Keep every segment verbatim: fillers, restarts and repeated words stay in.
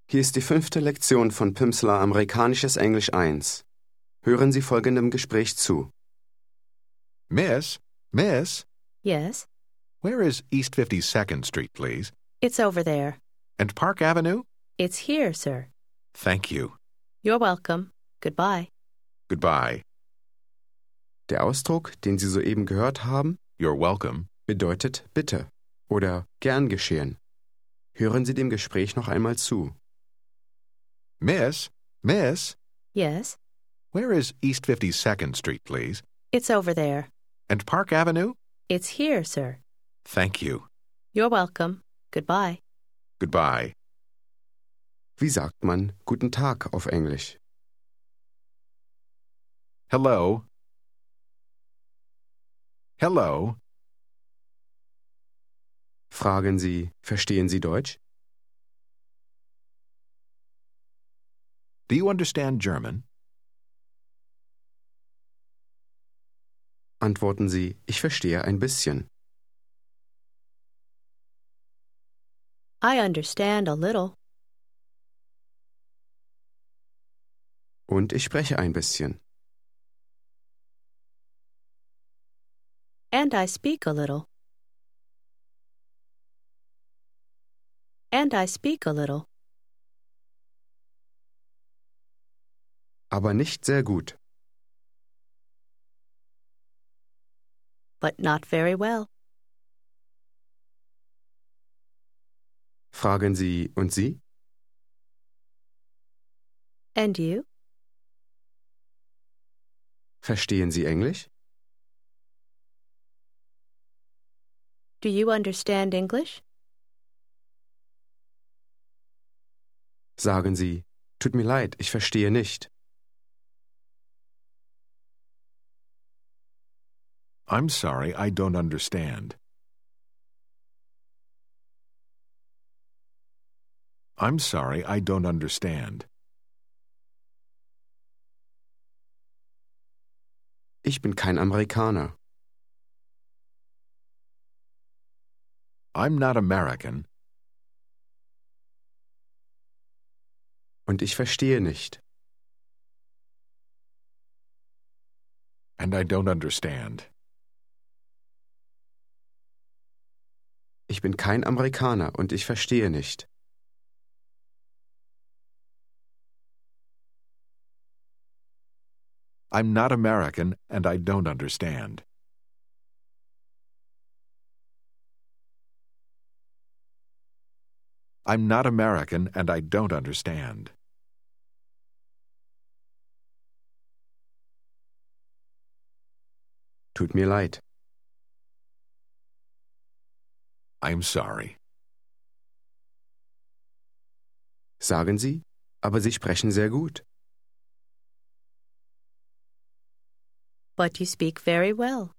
Hier ist die fünfte Lektion von Pimsleur Amerikanisches Englisch eins. Hören Sie folgendem Gespräch zu. Miss, Miss, Yes, where is East fifty-second Street, please? it's over there. And Park Avenue? It's here, sir. Thank you. You're welcome. Goodbye. Goodbye. Der Ausdruck, den Sie soeben gehört haben, You're welcome. bedeutet bitte oder gern geschehen. Hören Sie dem Gespräch noch einmal zu. Miss, Miss, Yes, where is East fifty-second Street, please? it's over there. And Park Avenue? It's here, sir. Thank you. You're welcome. Goodbye. Goodbye. Wie sagt man Guten Tag auf Englisch? Hello. Hello. Fragen Sie, verstehen Sie Deutsch? Do you understand German? Antworten Sie, ich verstehe ein bisschen. I understand a little. Und ich spreche ein bisschen. And I speak a little. And I speak a little. Aber nicht sehr gut. But not very well. Fragen Sie, und Sie? And you? Verstehen Sie Englisch? Do you understand English? Sagen Sie, tut mir leid, ich verstehe nicht. I'm sorry, I don't understand. I'm sorry, I don't understand. Ich bin kein Amerikaner. I'm not American. Und ich verstehe nicht. And I don't understand. Ich bin kein Amerikaner und ich verstehe nicht. I'm not American and I don't understand. I'm not American and I don't understand. Tut mir leid. I'm sorry. Sagen Sie, aber Sie sprechen sehr gut. But you speak very well.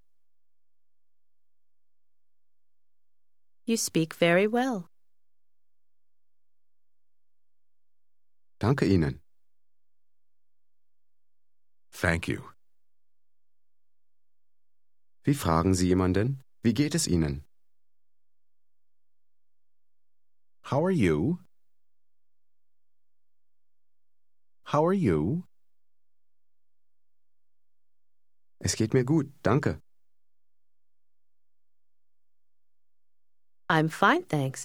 You speak very well. Danke Ihnen. Thank you. Wie fragen Sie jemanden, wie geht es Ihnen? How are you? How are you? Es geht mir gut, danke. I'm fine, thanks.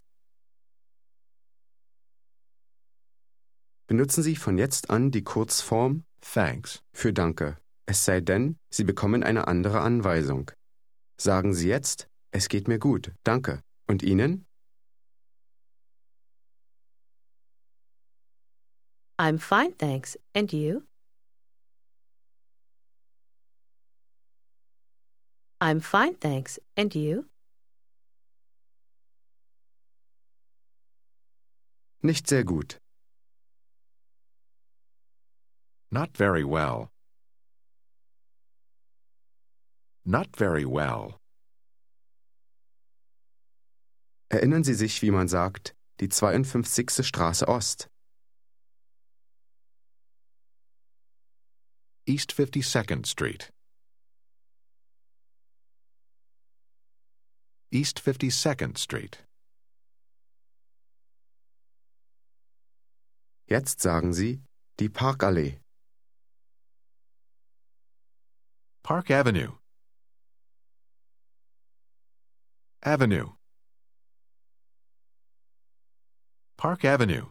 Benutzen Sie von jetzt an die Kurzform Thanks. für Danke, es sei denn, Sie bekommen eine andere Anweisung. Sagen Sie jetzt, es geht mir gut, danke. Und Ihnen? I'm fine, thanks. And you? I'm fine, thanks. And you? Nicht sehr gut. Not very well. Not very well. Erinnern Sie sich, wie man sagt, die zweiundfünfzigste Straße Ost. East fifty-second Street. East fifty-second Street. Jetzt sagen Sie die Parkallee. Park Avenue. Avenue. Park Avenue.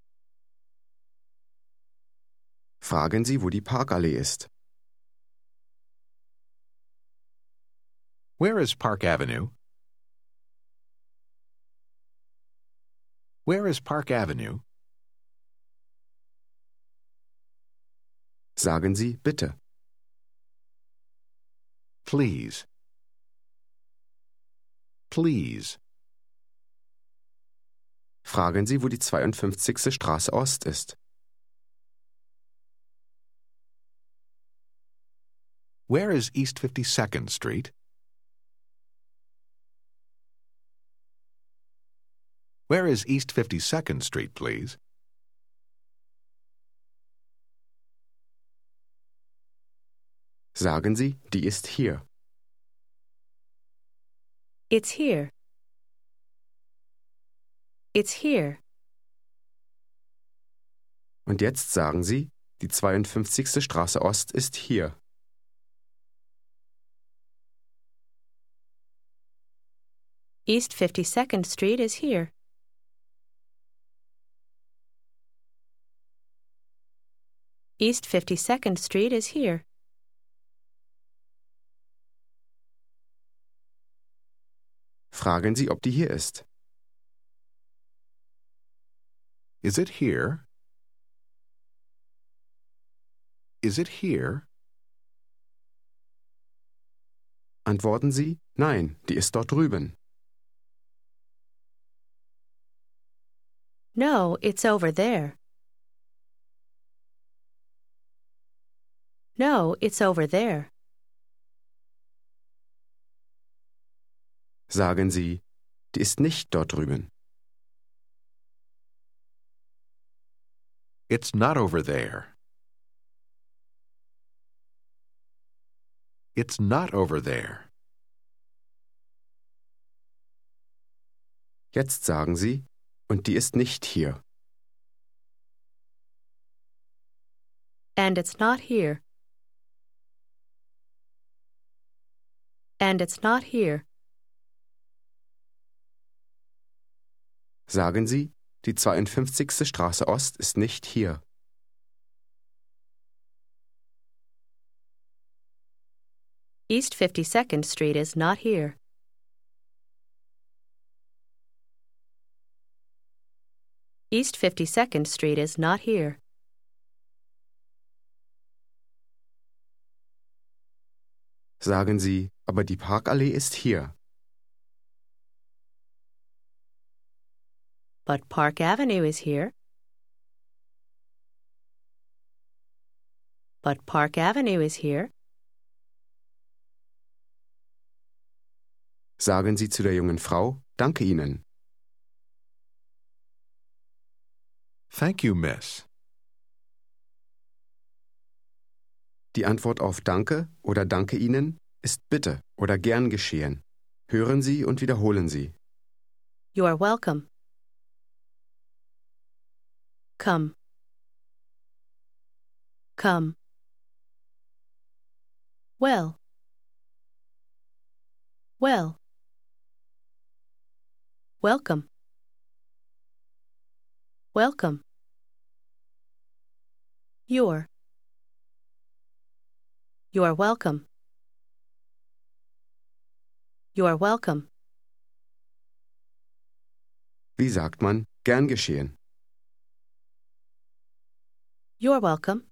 Fragen Sie, wo die Parkallee ist. Where is Park Avenue? Where is Park Avenue? Sagen Sie bitte. Please. Please. Fragen Sie, wo die zweiundfünfzigste Straße Ost ist. Where is East fifty-second Street? Where is East fifty-second Street, please? Sagen Sie, die ist hier. It's here. It's here. Und jetzt sagen Sie, die zweiundfünfzigste Straße Ost ist hier. East fifty-second Street is here. East fifty-second Street is here. Fragen Sie, ob die hier ist. Is it here? Is it here? Antworten Sie, nein, die ist dort drüben. No, it's over there. No, it's over there. Sagen Sie, die ist nicht dort drüben. It's not over there. It's not over there. Jetzt sagen Sie, und die ist nicht hier. And it's not here. And it's not here. Sagen Sie, die zweiundfünfzigste Straße Ost ist nicht hier. East fifty-second Street is not here. East fifty-second Street is not here. Sagen Sie, aber die Parkallee ist hier. But Park Avenue is here. But Park Avenue is here. Sagen Sie zu der jungen Frau, danke Ihnen. Thank you, miss. Die Antwort auf Danke oder Danke Ihnen ist bitte oder gern geschehen. Hören Sie und wiederholen Sie. You are welcome. Come. Come. Well. Well. Welcome. Welcome. You're. You are welcome. You are welcome. Wie sagt man, gern geschehen? You're welcome.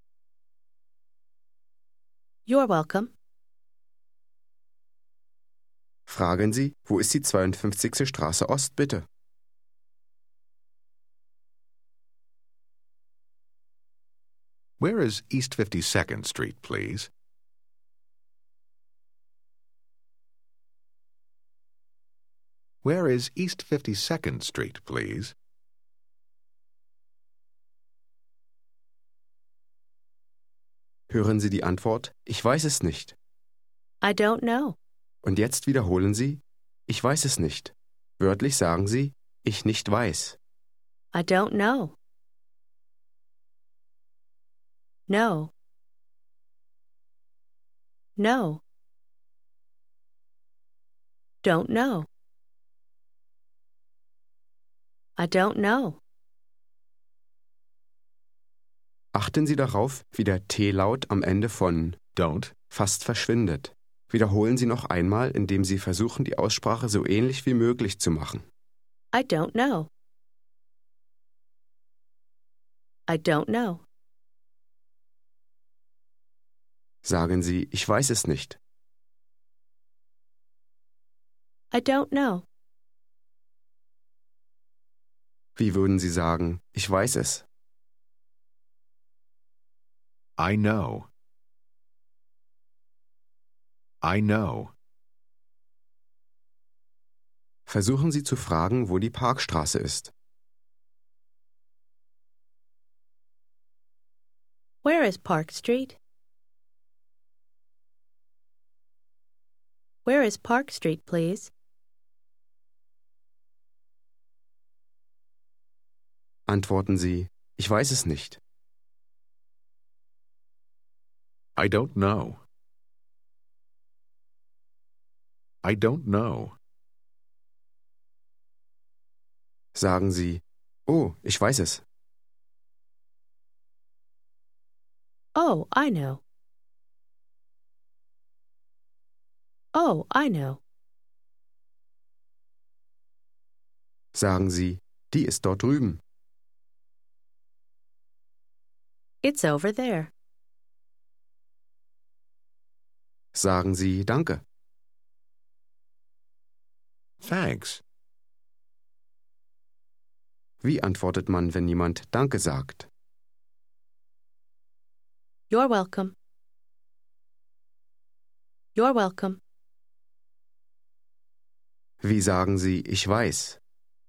You're welcome. Fragen Sie, wo ist die zweiundfünfzigste Straße Ost, bitte? Where is East fifty-second Street, please? Where is East fifty-second Street, please? Hören Sie die Antwort, ich weiß es nicht. I don't know. Und jetzt wiederholen Sie, ich weiß es nicht. Wörtlich sagen Sie, ich nicht weiß. I don't know. No. No. Don't know. I don't know. Achten Sie darauf, wie der T-Laut am Ende von Don't. fast verschwindet. Wiederholen Sie noch einmal, indem Sie versuchen, die Aussprache so ähnlich wie möglich zu machen. I don't know. I don't know. Sagen Sie, ich weiß es nicht. I don't know. Wie würden Sie sagen, ich weiß es? I know. I know. Versuchen Sie zu fragen, wo die Parkstraße ist. Where is Park Street? Where is Park Street, please? Antworten Sie, ich weiß es nicht. I don't know. I don't know. Sagen Sie, oh, ich weiß es. Oh, I know. Oh, I know. Sagen Sie, die ist dort drüben. It's over there. Sagen Sie, danke. Thanks. Wie antwortet man, wenn jemand Danke sagt? You're welcome. You're welcome. Wie sagen Sie, ich weiß?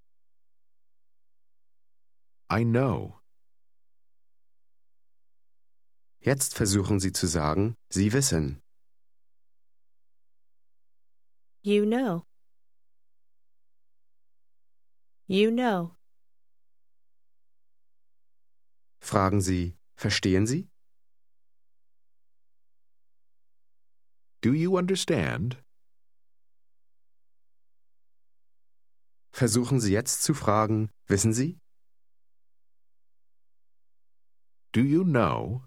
I know. Jetzt versuchen Sie zu sagen, Sie wissen. You know. You know. Fragen Sie, verstehen Sie? Do you understand? Versuchen Sie jetzt zu fragen, wissen Sie? Do you know?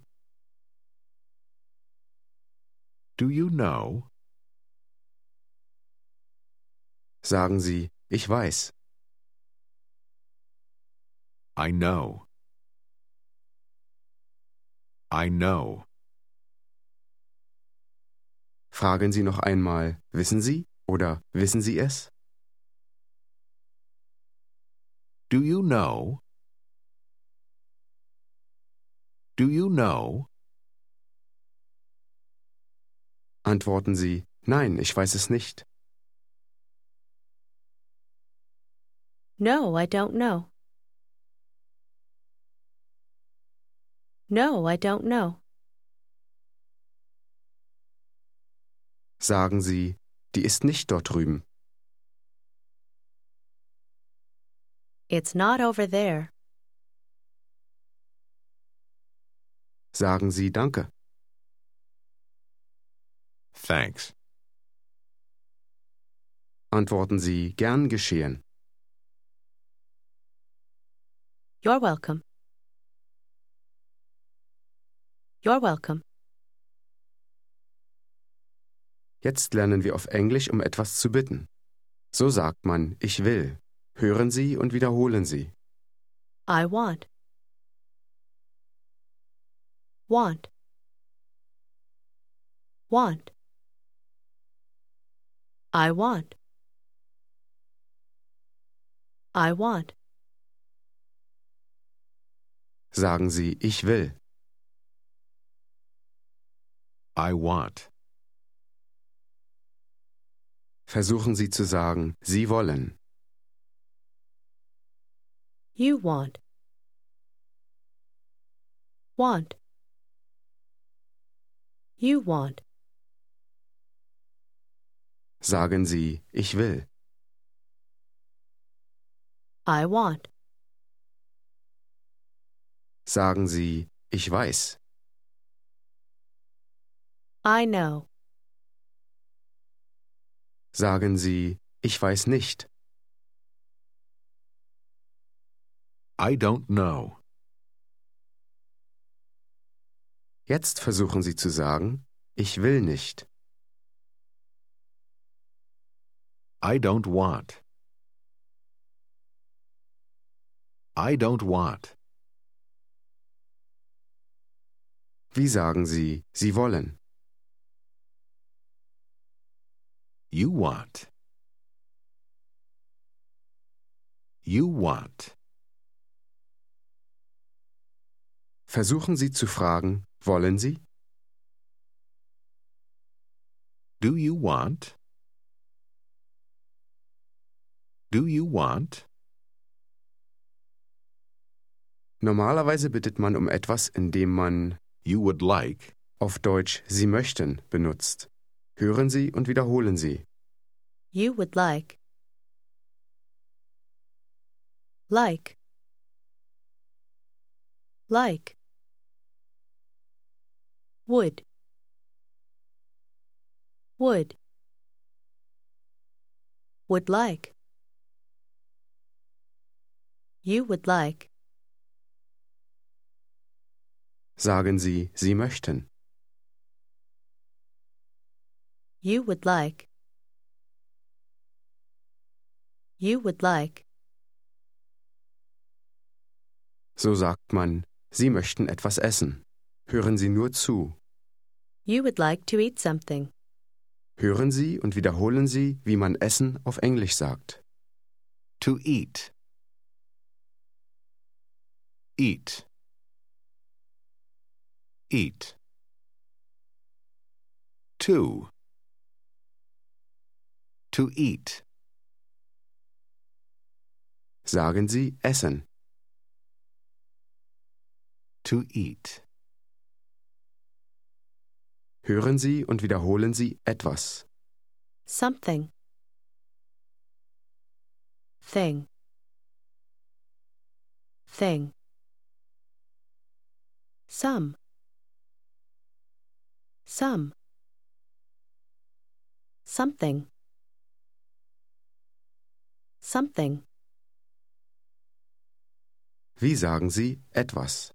Do you know? Sagen Sie, ich weiß. I know. I know. Fragen Sie noch einmal, wissen Sie oder wissen Sie es? Do you know? Do you know? Antworten Sie, nein, ich weiß es nicht. No, I don't know. No, I don't know. Sagen Sie, die ist nicht dort drüben. It's not over there. Sagen Sie danke. Thanks. Antworten Sie, gern geschehen. You're welcome. You're welcome. Jetzt lernen wir auf Englisch, um etwas zu bitten. So sagt man, ich will. Hören Sie und wiederholen Sie. I want. Want. Want. I want. I want. Sagen Sie, ich will. I want. Versuchen Sie zu sagen, Sie wollen. You want. Want. You want. Sagen Sie, ich will. I want. Sagen Sie, ich weiß. I know. Sagen Sie, ich weiß nicht. I don't know. Jetzt versuchen Sie zu sagen, ich will nicht. I don't want. I don't want. Wie sagen Sie, Sie wollen? You want. You want. Versuchen Sie zu fragen, wollen Sie? Do you want? Do you want? Normalerweise bittet man um etwas, indem man You would like. auf Deutsch Sie möchten benutzt. Hören Sie und wiederholen Sie. You would like. Like. Like. Would. Would. Would like. You would like. Sagen Sie, Sie möchten. You would like. You would like. So sagt man, Sie möchten etwas essen. Hören Sie nur zu. You would like to eat something. Hören Sie und wiederholen Sie, wie man Essen auf Englisch sagt. To eat. Eat. Eat. To. To eat. Sagen Sie essen. To eat. Hören Sie und wiederholen Sie etwas. Something. Thing. Thing. Some. Some. Something. Something. Wie sagen Sie etwas?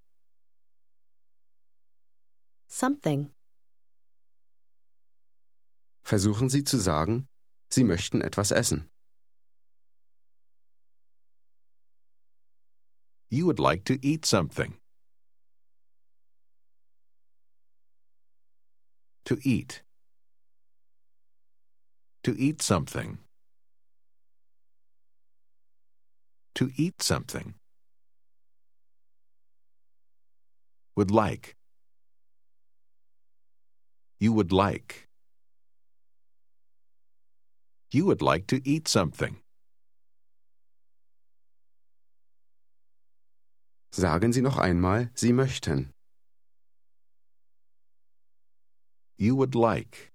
Something. Versuchen Sie zu sagen, Sie möchten etwas essen. You would like to eat something. To eat. To eat something. To eat something. Would like. You would like. You would like to eat something. Sagen Sie noch einmal, Sie möchten. You would like.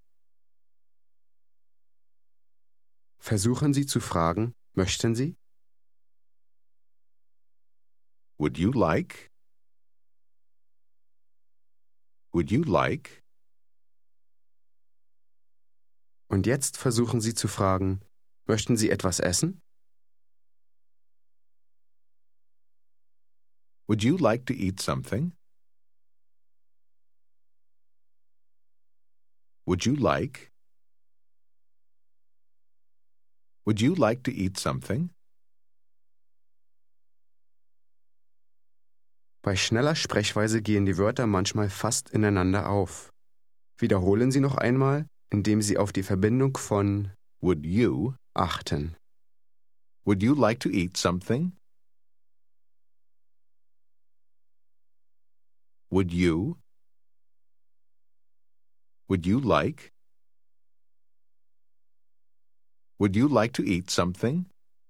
Versuchen Sie zu fragen, möchten Sie? Would you like? Would you like? Und jetzt versuchen Sie zu fragen, möchten Sie etwas essen? Would you like to eat something? Would you like? Would you like to eat something? Bei schneller Sprechweise gehen die Wörter manchmal fast ineinander auf. Wiederholen Sie noch einmal, indem Sie auf die Verbindung von Would you? achten. Would you like to eat something? Would you? Would you like? Would you like to eat something?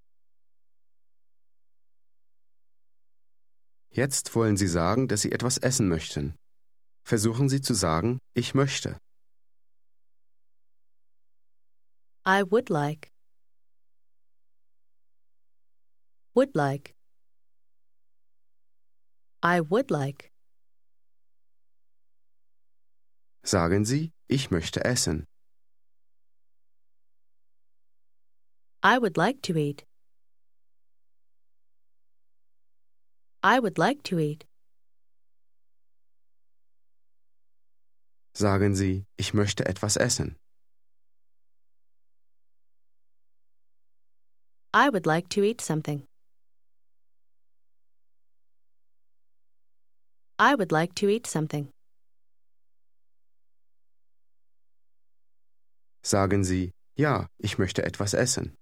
Jetzt wollen Sie sagen, dass Sie etwas essen möchten. Versuchen Sie zu sagen, ich möchte. I would like. Would like. I would like. Sagen Sie, ich möchte essen. I would like to eat. I would like to eat. Sagen Sie, ich möchte etwas essen. I would like to eat something. I would like to eat something. Sagen Sie, ja, ich möchte etwas essen.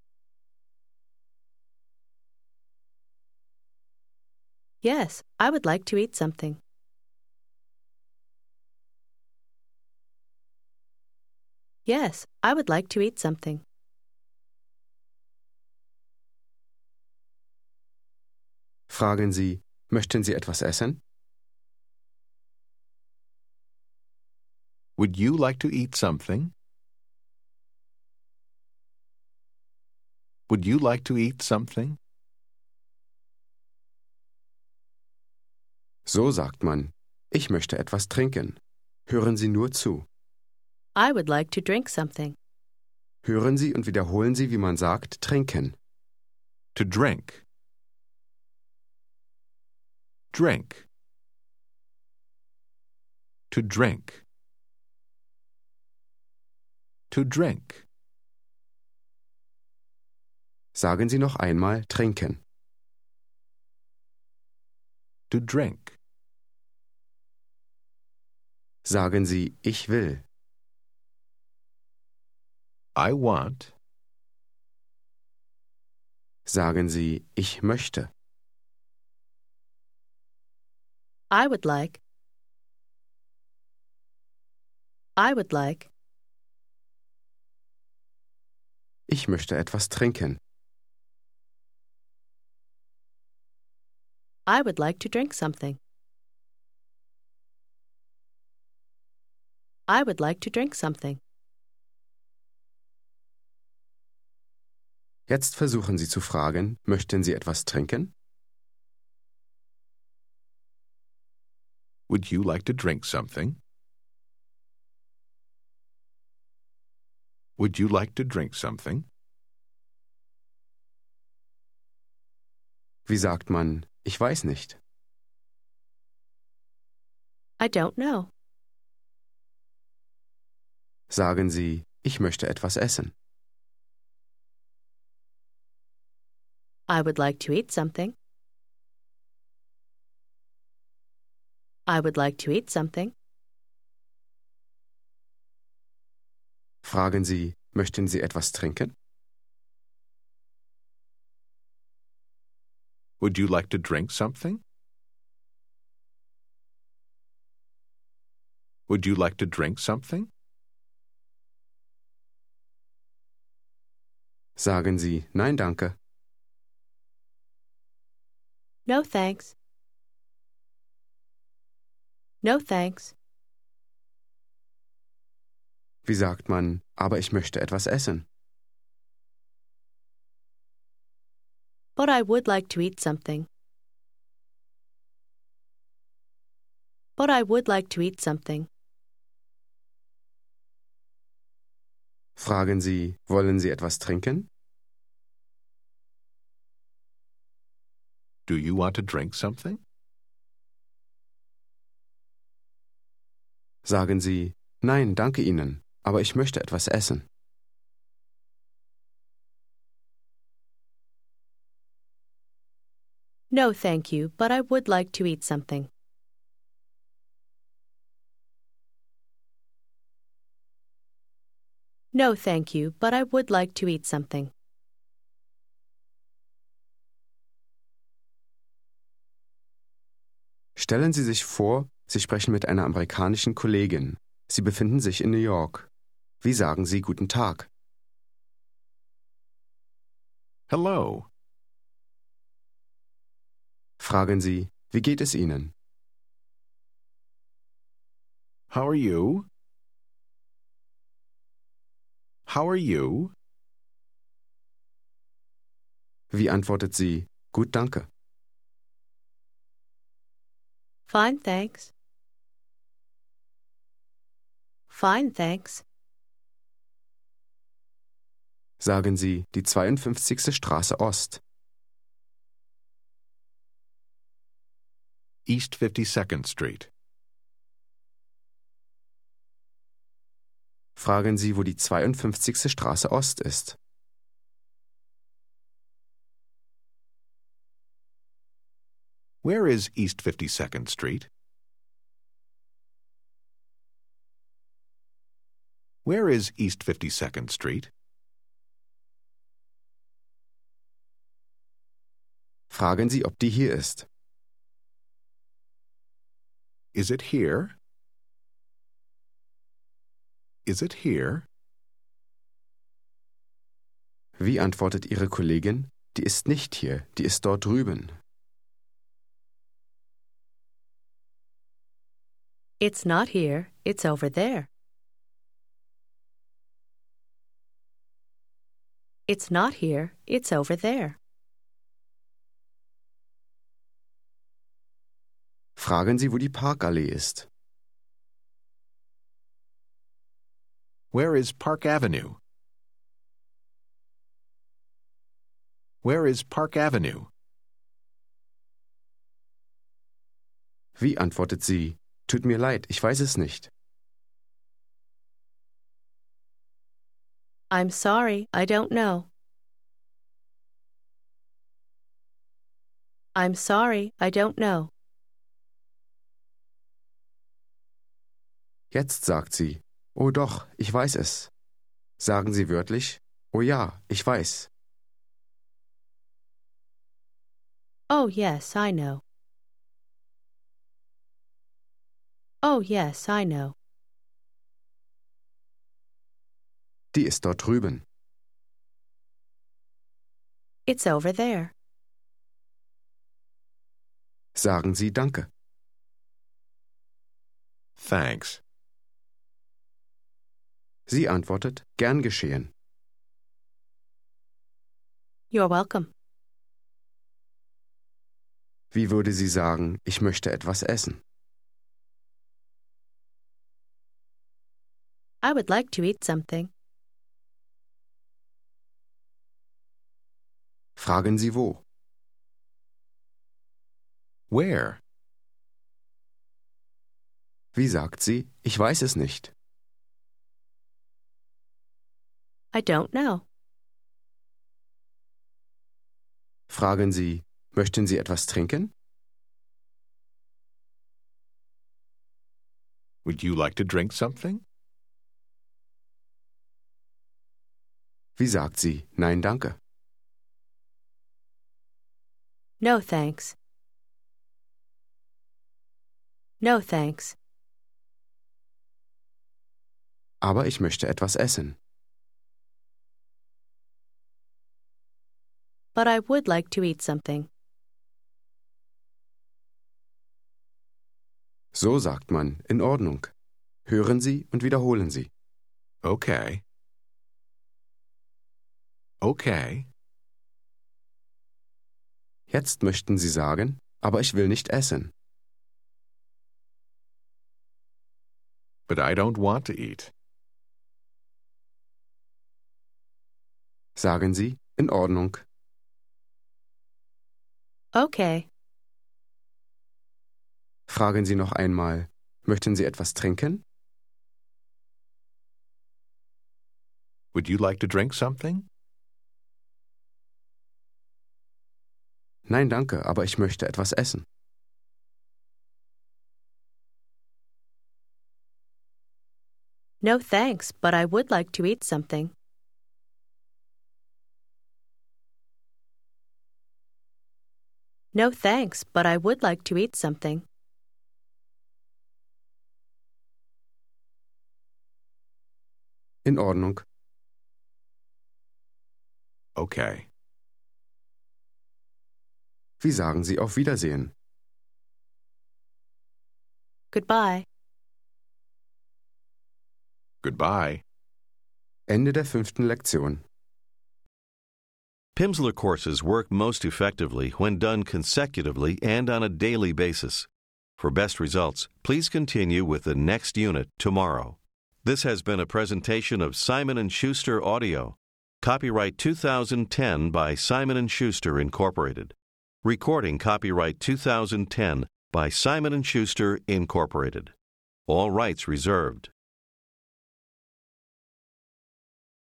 Yes, I would like to eat something. Yes, I would like to eat something. Fragen Sie, möchten Sie etwas essen? Would you like to eat something? Would you like to eat something? So sagt man, ich möchte etwas trinken. Hören Sie nur zu. I would like to drink something. Hören Sie und wiederholen Sie, wie man sagt, trinken. To drink. Drink. To drink. To drink. Sagen Sie noch einmal trinken. To drink. Sagen Sie, ich will. I want. Sagen Sie, ich möchte. I would like. I would like. Ich möchte etwas trinken. I would like to drink something. I would like to drink something. Jetzt versuchen Sie zu fragen, möchten Sie etwas trinken? Would you like to drink something? Would you like to drink something? Wie sagt man, ich weiß nicht? I don't know. Sagen Sie, ich möchte etwas essen. I would like to eat something. I would like to eat something. Fragen Sie, möchten Sie etwas trinken? Would you like to drink something? Would you like to drink something? Sagen Sie, nein, danke. No thanks. No thanks. Wie sagt man, aber ich möchte etwas essen? But I would like to eat something. But I would like to eat something. Fragen Sie, wollen Sie etwas trinken? Do you want to drink something? Sagen Sie, nein, danke Ihnen, aber ich möchte etwas essen. No, thank you, but I would like to eat something. No, thank you, but I would like to eat something. Stellen Sie sich vor, Sie sprechen mit einer amerikanischen Kollegin. Sie befinden sich in New York. Wie sagen Sie guten Tag? Hello. Fragen Sie, wie geht es Ihnen? How are you? How are you? Wie antwortet sie, gut, danke? Fine, thanks. Fine, thanks. Sagen Sie die zweiundfünfzigste Straße Ost. East fifty-second Street. Fragen Sie, wo die zweiundfünfzigste Straße Ost ist. Where is East fifty-second Street? Where is East fifty-second Street? Fragen Sie, ob die hier ist. Is it here? Is it here? Wie antwortet Ihre Kollegin? Die ist nicht hier, die ist dort drüben. It's not here, it's over there. It's not here, it's over there. Fragen Sie, wo die Parkallee ist. Where is Park Avenue? Where is Park Avenue? Wie antwortet sie? Tut mir leid, ich weiß es nicht. I'm sorry, I don't know. I'm sorry, I don't know. Jetzt sagt sie, oh doch, ich weiß es. Sagen Sie wörtlich, oh ja, ich weiß. Oh, yes, I know. Oh, yes, I know. Die ist dort drüben. It's over there. Sagen Sie Danke. Thanks. Sie antwortet, gern geschehen. You're welcome. Wie würde sie sagen, ich möchte etwas essen? I would like to eat something. Fragen Sie wo. Where? Wie sagt sie, ich weiß es nicht? I don't know. Fragen Sie, möchten Sie etwas trinken? Would you like to drink something? Wie sagt sie, nein, danke? No, thanks. No, thanks. Aber ich möchte etwas essen. But I would like to eat something. So sagt man, in Ordnung. Hören Sie und wiederholen Sie. Okay. Okay. Jetzt möchten Sie sagen, aber ich will nicht essen. But I don't want to eat. Sagen Sie, in Ordnung. Okay. Fragen Sie noch einmal, möchten Sie etwas trinken? Would you like to drink something? Nein, danke, aber ich möchte etwas essen. No, thanks, but I would like to eat something. No, thanks, but I would like to eat something. In Ordnung. Okay. Wie sagen Sie auf Wiedersehen? Goodbye. Goodbye. Ende der fünften Lektion. Pimsleur courses work most effectively when done consecutively and on a daily basis. For best results, please continue with the next unit tomorrow. This has been a presentation of Simon and Schuster Audio. Copyright two thousand ten by Simon and Schuster, Incorporated. Recording copyright two thousand ten by Simon and Schuster, Incorporated. All rights reserved.